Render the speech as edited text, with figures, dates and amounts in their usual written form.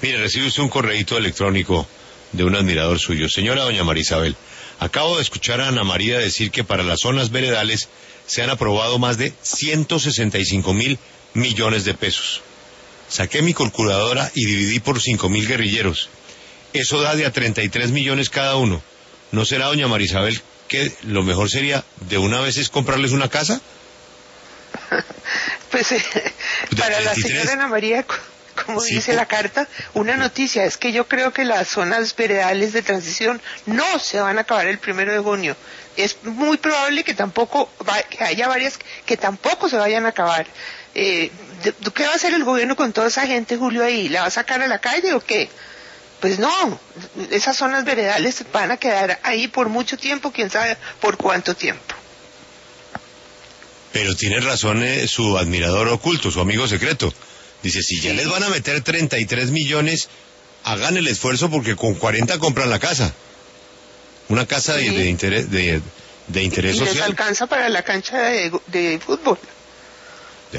Mire, recibe usted un correíto electrónico de un admirador suyo. Señora doña María Isabel, acabo de escuchar a Ana María decir que para las zonas veredales se han aprobado más de 165.000 millones de pesos. Saqué mi calculadora y dividí por 5.000 guerrilleros. Eso da de a 33 millones cada uno. ¿No será, doña María Isabel, que lo mejor sería de una vez es comprarles una casa? Pues para la 33. señora Ana María, como Sí, dice la carta, una noticia es que yo creo que las zonas veredales de transición no se van a acabar el 1 de junio. Es muy probable que que haya varias que tampoco se vayan a acabar. ¿Qué va a hacer el gobierno con toda esa gente, Julio, ahí? ¿La va a sacar a la calle o qué? Pues no, esas zonas veredales van a quedar ahí por mucho tiempo, quién sabe por cuánto tiempo. Pero tiene razón su admirador oculto, su amigo secreto. Dice, si ya les van a meter 33 millones, hagan el esfuerzo porque con 40 compran la casa. Una casa de interés Y les social. alcanza para la cancha de fútbol.